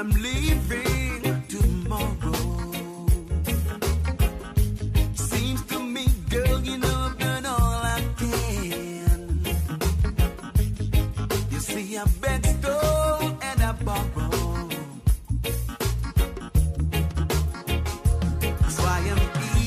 I'm leaving tomorrow. Seems to me, girl, you know I've done all I can. You see, I beg, stole, and I borrow. So I am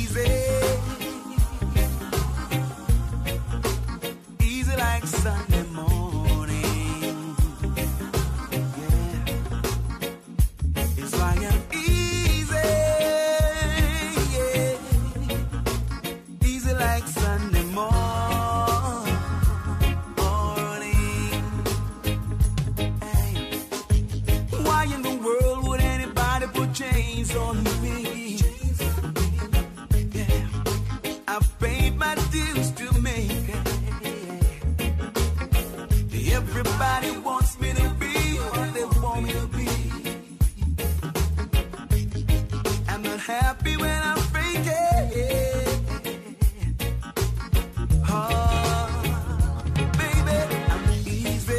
easy like Sunday morning. Yeah. It's why I'm easy, yeah. Easy like Sunday morning. Hey. Why in the world would anybody put chains on me? Yeah. I've paid my dues to make it. Everybody wants me to be what they want me to be. I'm not happy when I'm faking. Oh, baby, I'm easy.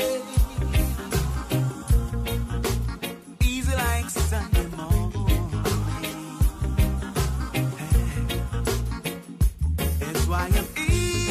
Easy like Sunday morning. That's why I'm easy.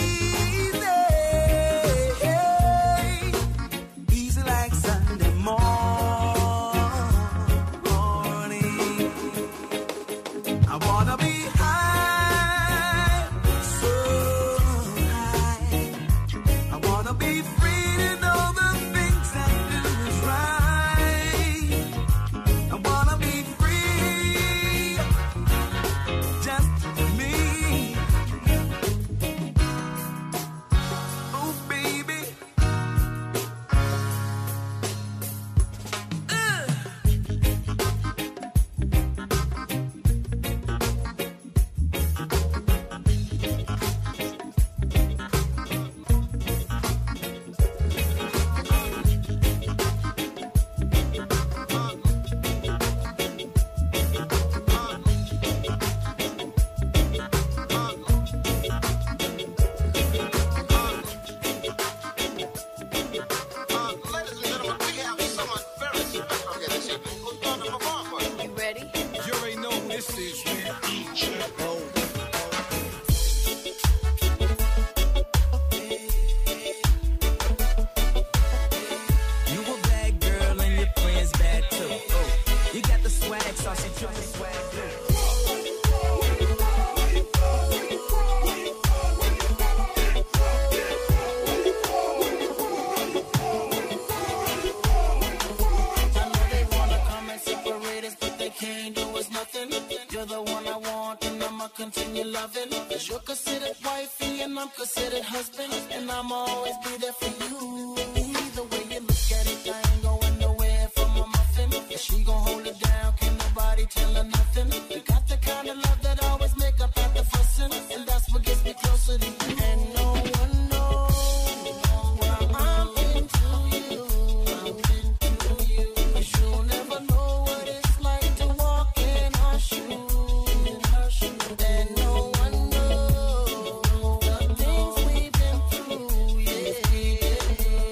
Continue loving, 'cause you're considered wifey and I'm considered husband, and I'ma always be there for you. Either way you look at it, I ain't going nowhere from a muffin. If she gon' hold it down, can't nobody tell her nothing. We got the kind of love that always make up after fussing, and that's what gets me closer to you. And no one knows why I'm into you. I'm into you, 'cause you'll never know what it's like to walk in our shoes. And no one knows the things we've been through, yeah.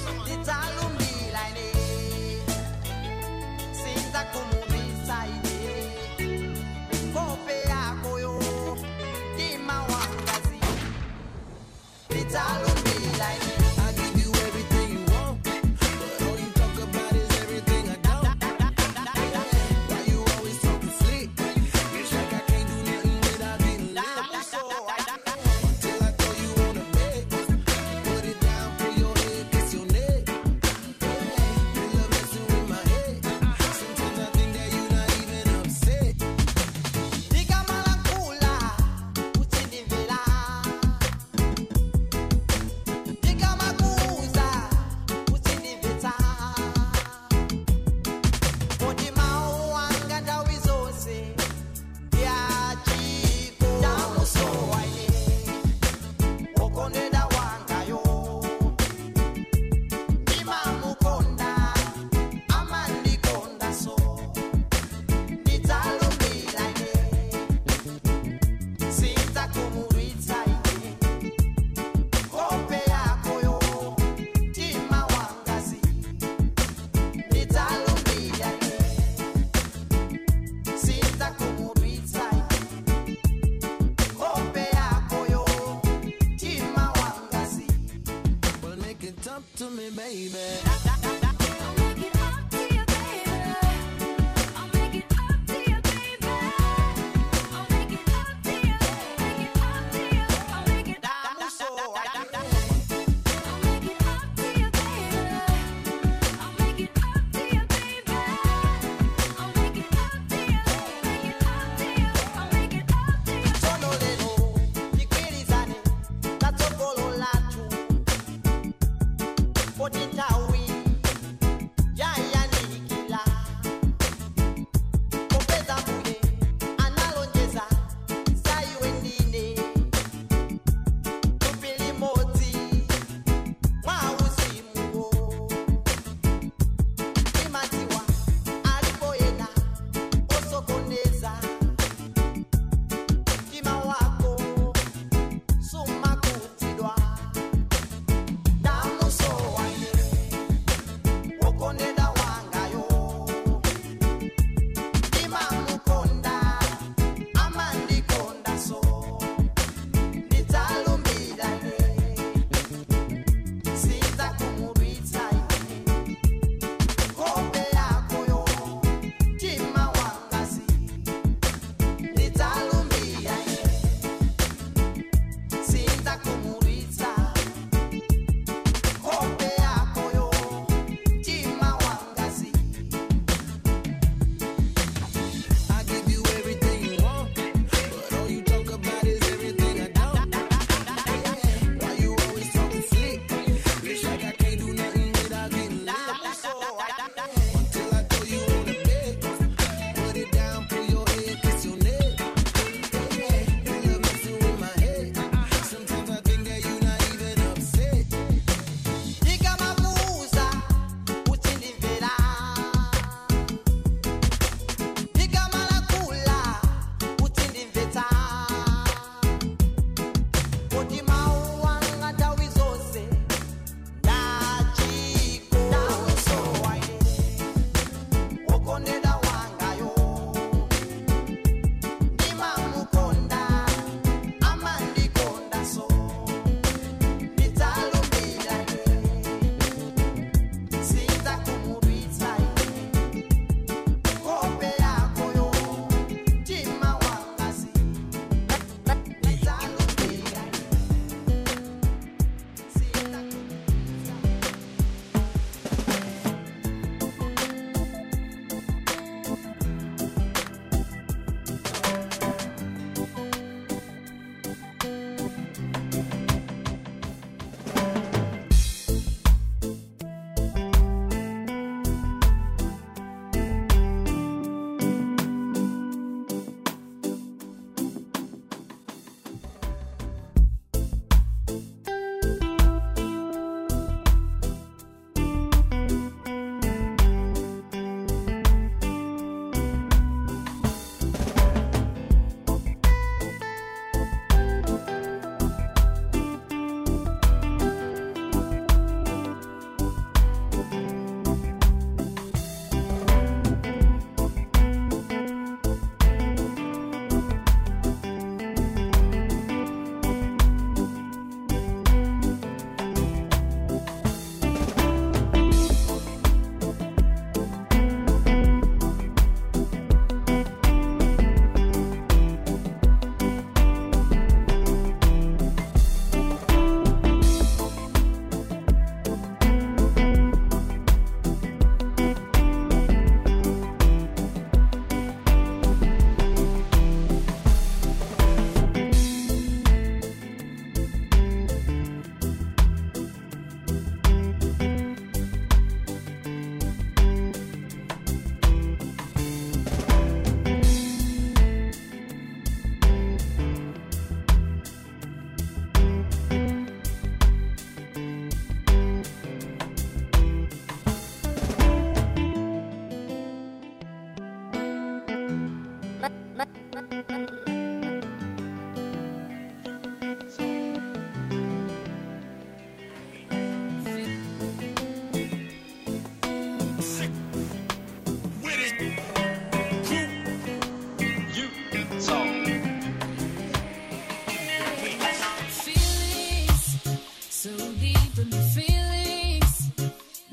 someone. Nitalumila ine sinza kumurisa ine kope yako yo kima wangazi nitalumila ine I give you everything you want, but all you talk about is everything I don't. Why you always talking slick? It's like I can't do nothing without being lit. Till I throw you on the bed, put it down, pull your head, kiss your neck. You love messing with my head. Sometimes I think that you not even upset. Nikamalankula utinivela Nikamakuza utiniveta Kodima uanga ndawizose Yachiko Damuso waine Okoneda wangayo Nimamukonda Amandikonda so Nitalumila ine Sinta kumuritsa ine Kope yako yo Tima wangazi Nitalumila ine Sinta kumuritsa ine Kope yako yo Tima wangazi Well, make it up to me, baby. I'll make it up to you, baby. I'll make it up to you, baby. I'll make it up to you. Make it up to you. I'll make it Damuso waine I'll make it up to you, baby. I'll make it up to you, baby. I'll make it up to you. Make it up to you. I'll make it up to you. Sono leno Nikwirizane Tatokolo latu Potintawi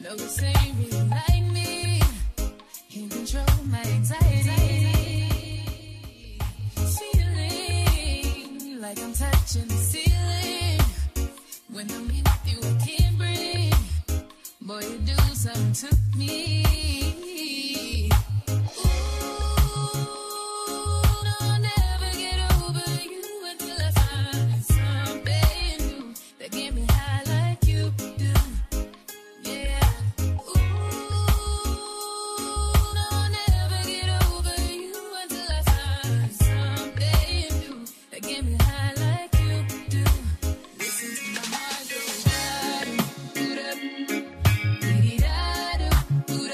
No, this ain't really like me. Can't control my anxiety. Feeling like I'm touching the ceiling. When I'm with you, I can't breathe. Boy, you do something to me. Ooh, no, I'll never get over you until I find something new that get me high like you do. Yeah. Ooh, no, I'll never get over you until I find something new that get me high like you do. Listen to my heart go da-dum, dee-dee-da-dum,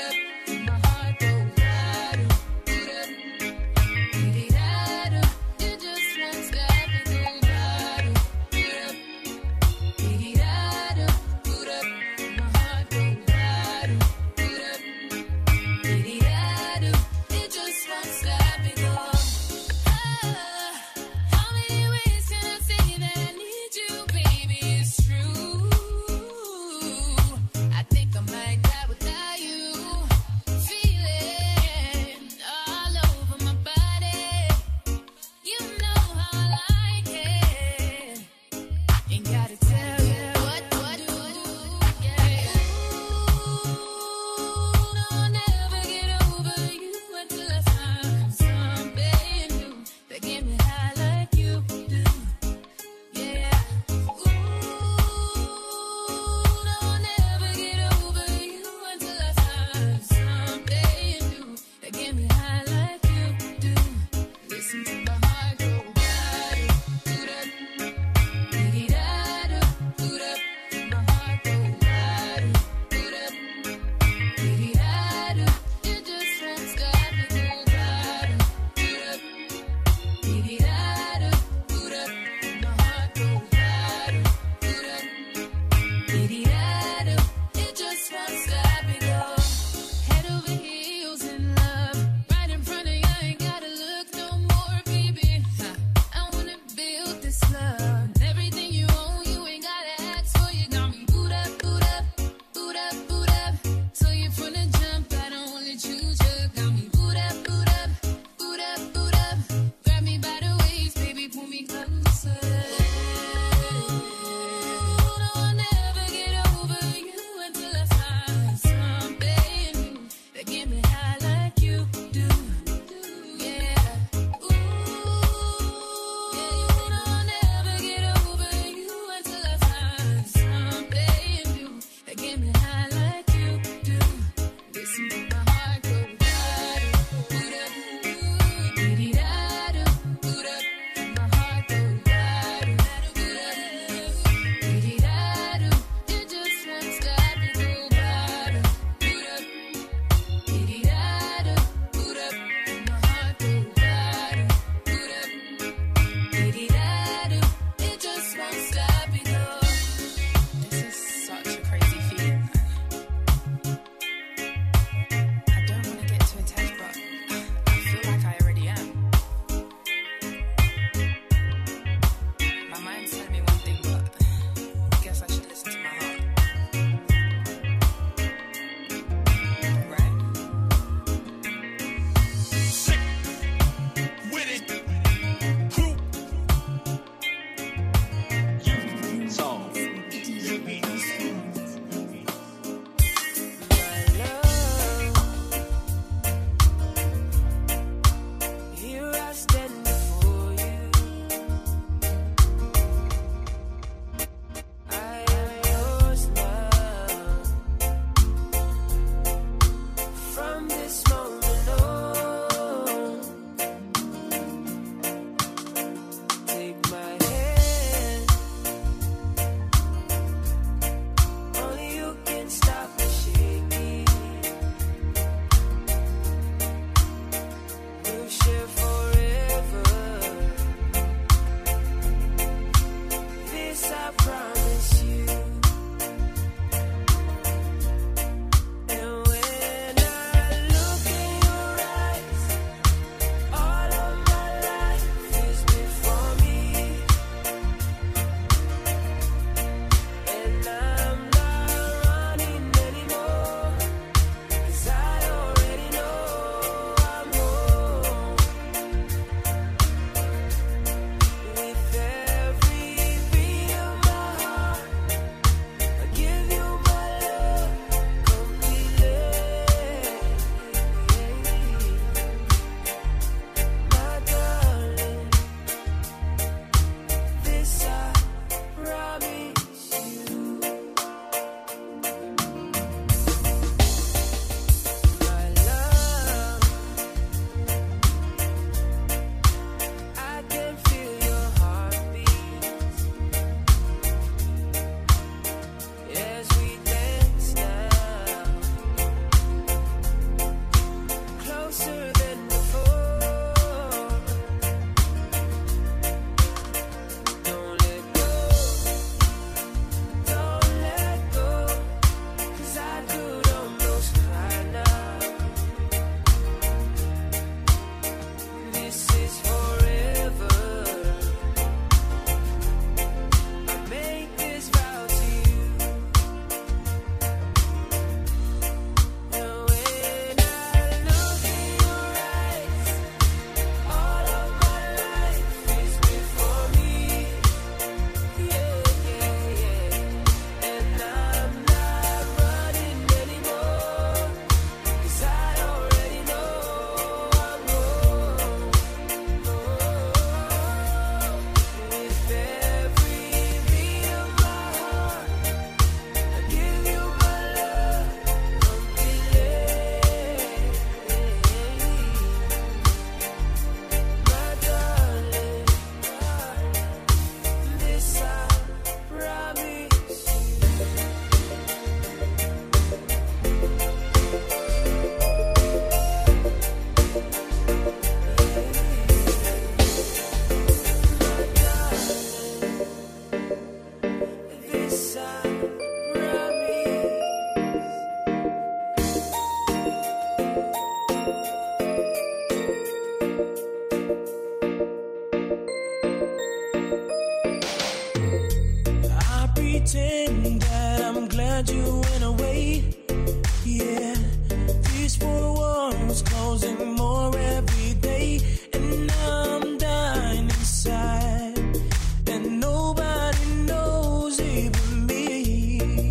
glad you went away. Yeah, these four walls closing more every day, and I'm dying inside, and nobody knows, even me.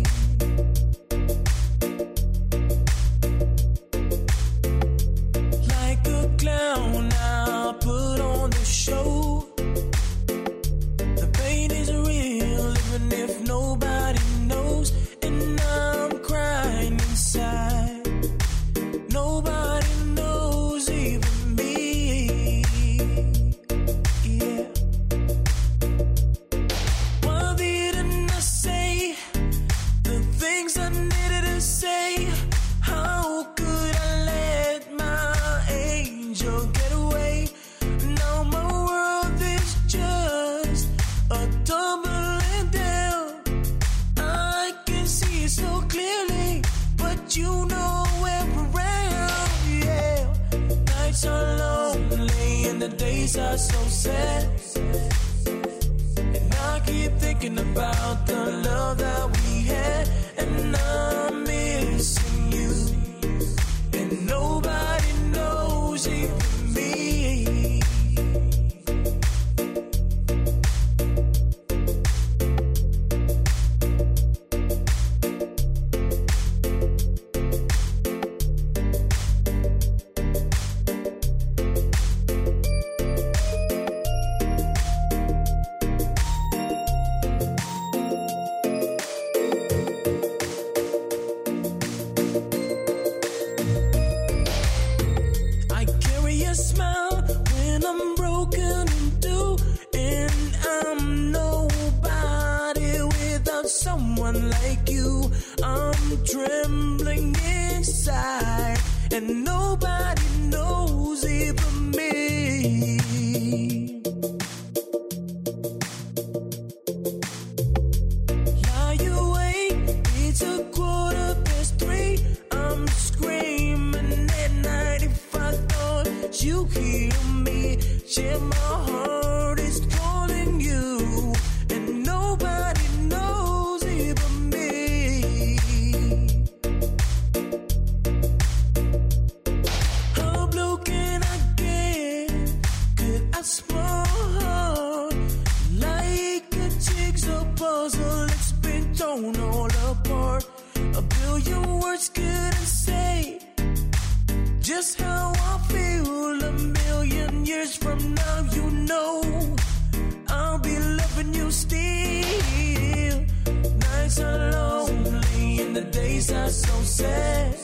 Like a clown, I'll put on the show. The pain is real, even if nobody knows, and I'm crying inside. Nobody knows, even me. Yeah. Why didn't I say the things I needed to say? How could I let my angel get away? Now my world is just a tumbling down. I can see it so clearly, but you know where we're at. Yeah, nights are lonely and the days are so sad, and I keep thinking about the love that we had, and I'm missing you, and nobody knows, even me. I carry a smile when I'm broken in two, and I'm nobody without someone like you. I'm trembling inside, and nobody knows, even me. Lie awake, it's 3:15. I'm screaming at night if I thought you hear me. Yeah, my heart is calling you, and nobody knows, even me. How blue can I get? Could I smile like a jigsaw puzzle? It's been torn all apart. A billion words couldn't say just how I feel. A million years from now, you know I'll be loving you still. Nights are lonely and the days are so sad.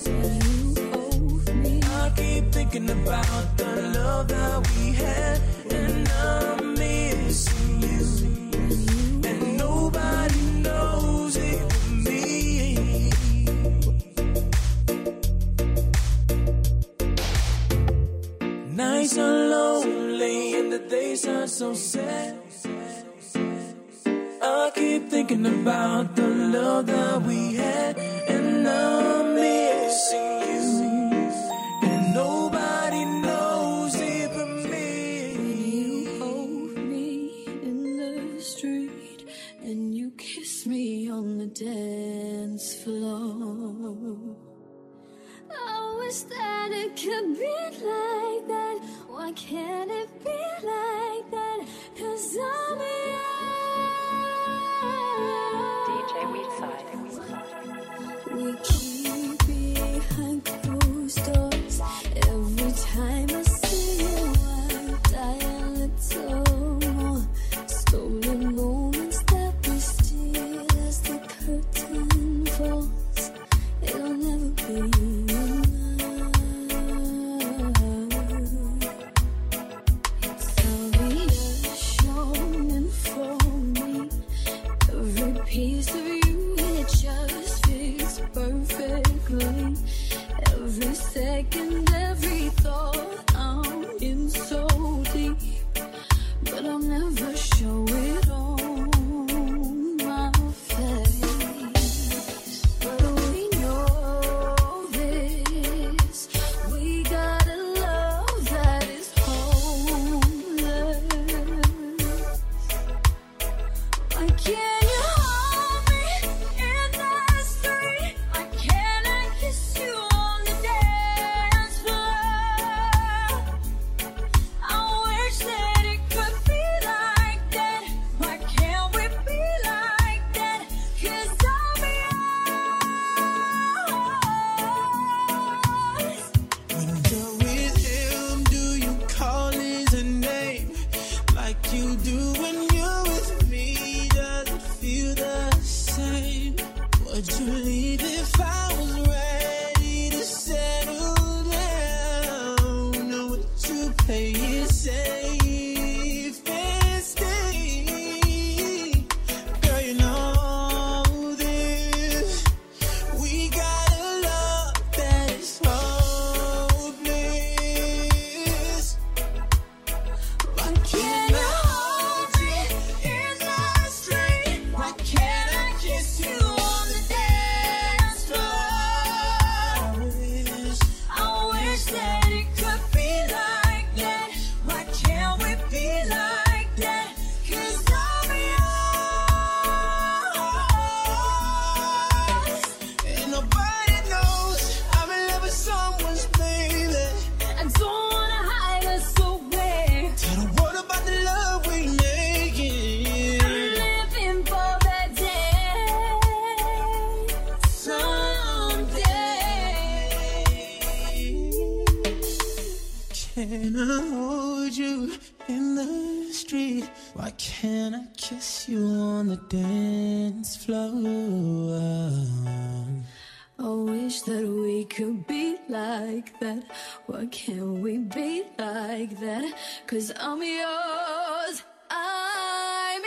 I keep thinking about the love that we had, and I'm missing you, and nobody knows, even me. Nights are lonely and the days are so sad. I keep thinking about the love that we had, and I'm missing you, and nobody knows, even me. You hold me in the street and you kiss me on the dance floor. I wish that it could be like that. Why can't it be like that? 'Cause I'm DJ Weedside. we keep behind closed doors. Every time I see you, I die a little more. Stolen moments that we steal as the curtain falls. It'll never be enough. It's how reassuring for me. Every piece of you, it just fits perfectly. Every second, every thought, I'm in so deep, but I'll never show it on my face. But we know this, we got a love that is homeless. Why can't you hold me in the street? Can I hold you in the street? Why can't I kiss you on the dance floor? I wish that we could be like that. Why can't we be like that? 'Cause I'm yours. I'm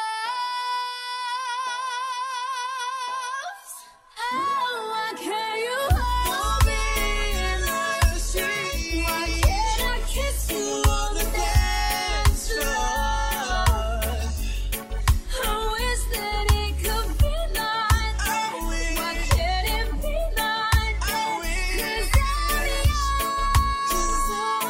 yours. Oh, why can't you hold me in the street? Why can't I kiss you on the dance floor? I wish that it could be like that. Why can't it be like that? 'Cause I'm yours.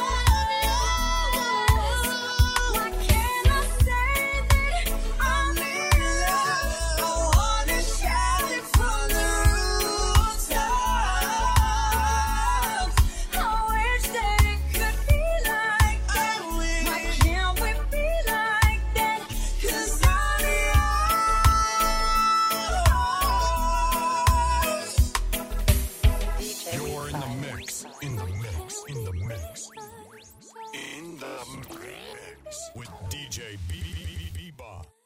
Why can't I say that I'm in love? I wanna shout it from the rooftops. I wish that it could be like that. Why can't we be like that? 'Cause I'm yours. You're in the mix, in the mix, in the mix, in the mix with DJ Beba.